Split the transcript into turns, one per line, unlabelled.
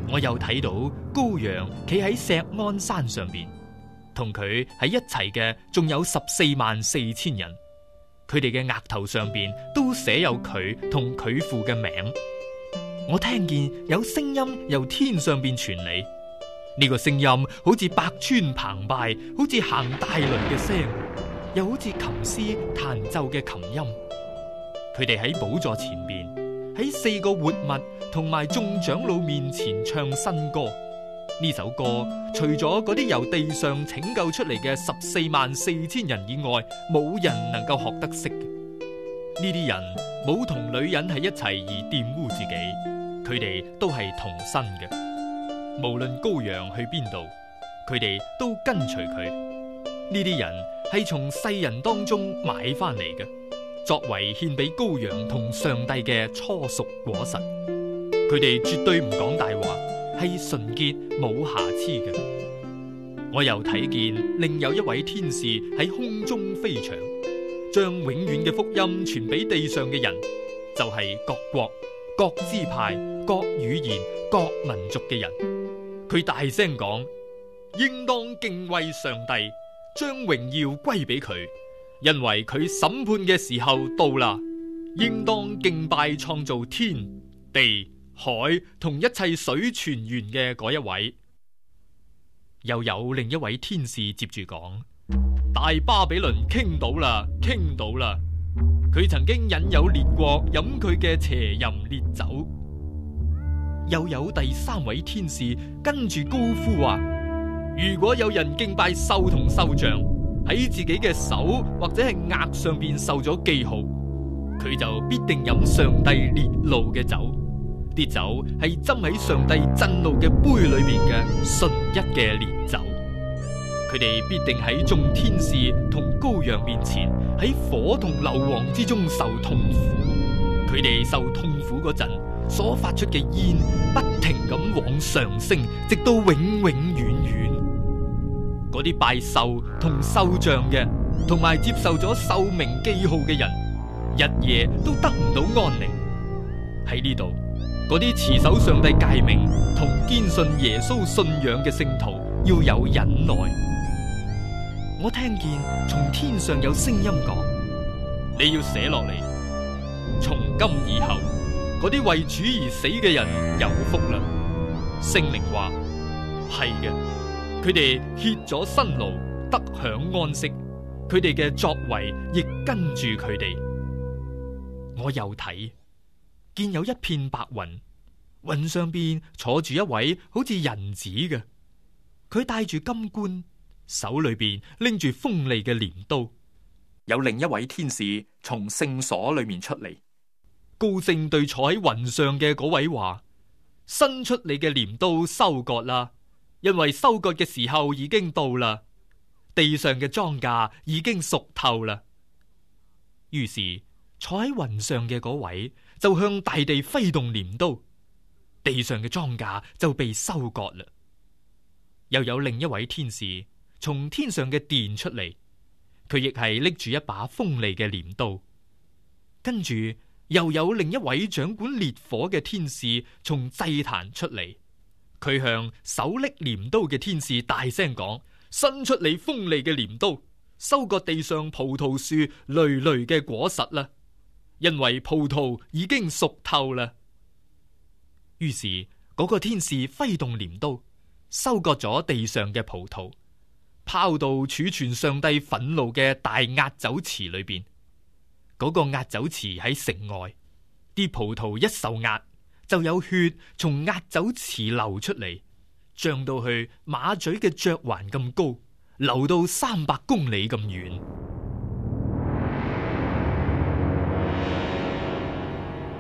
我又睇到羔羊企喺錫安山上邊，同佢喺一齊嘅仲有144000人，佢哋嘅額頭上邊都寫有佢同佢父嘅名。我聽見有聲音由天上邊傳嚟，呢個聲音好似百川澎湃，好似行大輪嘅聲，又好似琴師彈奏嘅琴音。佢哋喺寶座前邊，喺4個活物同埋眾長老面前唱新歌。呢首歌除咗嗰啲由地上拯救出嚟嘅144000人以外，冇人能夠學得識嘅。呢啲人冇同女人喺一齊而玷污自己，佢哋都係童身嘅。無論羔羊去邊度，佢哋都跟隨佢。呢啲人係從世人當中買翻嚟嘅，作為獻俾羔羊同上帝嘅初熟果實。佢哋絕對唔講大話，係純潔冇瑕疵嘅。我又睇見另有一位天使喺空中飛翔，將永遠嘅福音傳俾地上嘅人，就係各國、各支派、各語言、各民族嘅人。佢大聲講：應當敬畏上帝，將榮耀歸俾佢，因為佢審判嘅時候到啦。應當敬拜創造天地海同一切水泉源嘅嗰一位。又有另一位天使接住講：大巴比倫傾倒啦，傾倒啦！佢曾經引誘列國飲佢嘅邪淫烈酒。又有第3位天使跟住高呼話：如果有人敬拜獸同獸像，喺自己嘅手或者係額上邊受咗記號，佢就必定飲上帝烈怒嘅酒。啲酒係斟喺上帝震怒嘅杯裏邊嘅純一嘅烈酒。佢哋必定喺眾天使同羔羊面前，喺火同硫磺之中受痛苦。佢哋受痛苦嗰陣所發出嘅煙，不停咁往上升，直到永永遠遠。嗰啲拜獸同獸像嘅，同埋接受咗獸名記號嘅人，日夜都得唔到安寧。喺呢度，嗰啲持守上帝誡命同堅信耶穌信仰嘅聖徒要有忍耐。我聽見從天上有聲音講：你要寫落嚟，從今以後，嗰啲為主而死嘅人有福啦。聖靈話：係嘅，佢哋歇咗辛勞，得享安息，佢哋嘅作為亦跟住佢哋。我又睇見有一片白雲，雲上邊坐住一位好似人子嘅，佢戴住金冠，手裏邊拎住鋒利嘅鐮刀。有另一位天使從聖所裏面出嚟，高聲對坐喺雲上嘅嗰位話：伸出你嘅鐮刀收割啦，因為收割嘅時候已經到啦，地上嘅莊稼已經熟透啦。於是坐喺雲上嘅嗰位就向大地揮動鐮刀，地上嘅莊稼就被收割啦。又有另一位天使從天上嘅殿出嚟，佢亦係拎住一把鋒利嘅鐮刀。跟住又有另一位掌管烈火嘅天使從祭壇出嚟，佢向手拎鐮刀嘅天使大聲講：伸出你鋒利嘅鐮刀，收割地上葡萄樹累累嘅果實啦，因為葡萄已經熟透啦。於是嗰個天使揮動鐮刀，收割咗地上嘅葡萄，拋到儲存上帝憤怒嘅大壓酒池裏邊。嗰個壓酒池喺城外，啲葡萄一受壓，就有血從壓酒池流出嚟，漲到去馬嘴嘅嚼環咁高，流到300公里咁遠。